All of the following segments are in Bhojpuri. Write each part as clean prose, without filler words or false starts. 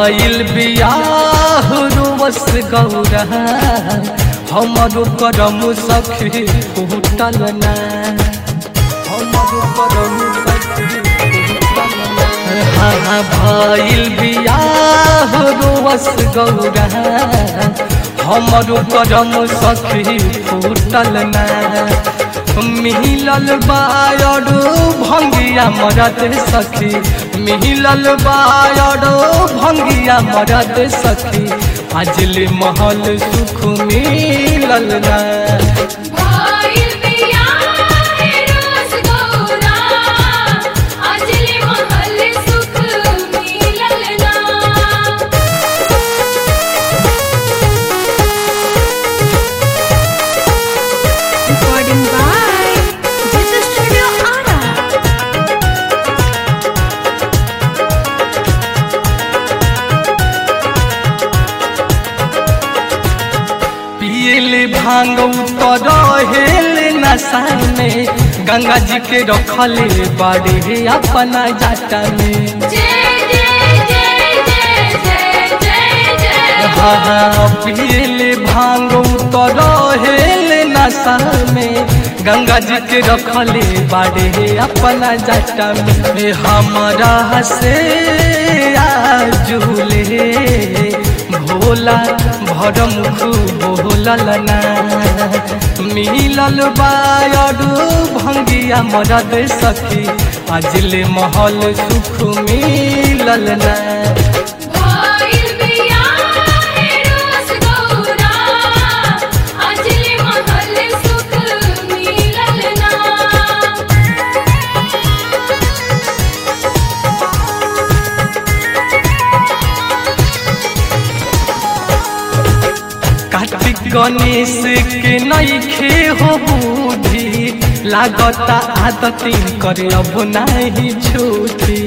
भइल बियाह रोवस गौरा हमरो करम सखी फूटल ना हमरो करम सखी हाँ भइल बियाह रोवस गौरा हमरो करम सखी फूटल ना मिलल बायडो भंगिया मरद सखी मिलल बायडो भंगिया मरद सखी अजले महल सुख मिलल ना भांग हेल नशा में गंगा जी के रखले बाड़े अपना जाटा में हाँ पियले भांग हेल नशा में गंगा जी के रखले बाड़े अपना जाटा में हमारा से आजुले भोला भरम बोलल ना मिलल बायडो भंगिया मरद सखी अजले महल सुख मिलल ना कार्तिक गणेश के नइखे हो बुद्धि लागता आदती करे अब नहीं छूटी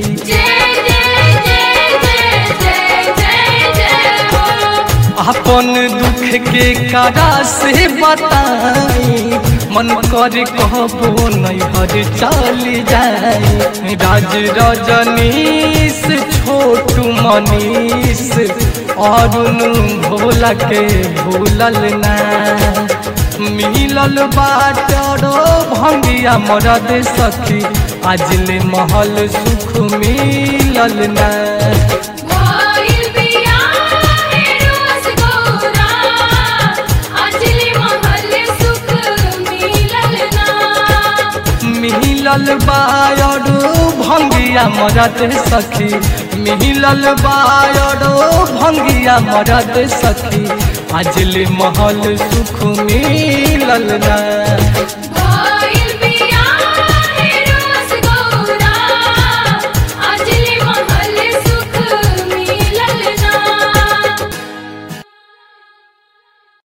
अपन दुख के कारा से बताई मन करे कहबो नैहर चली जाए राज रजनीश छोटू मनीष अरुण भोला के भूलल ना मिलल बाटरो भंगिया मरद सखी अजले महल सुख मिलल ना मिलल बायडो भंगिया मरद सखी मिलल बायडो भंगिया मरद सखी अजले महल सुख मिलल ना।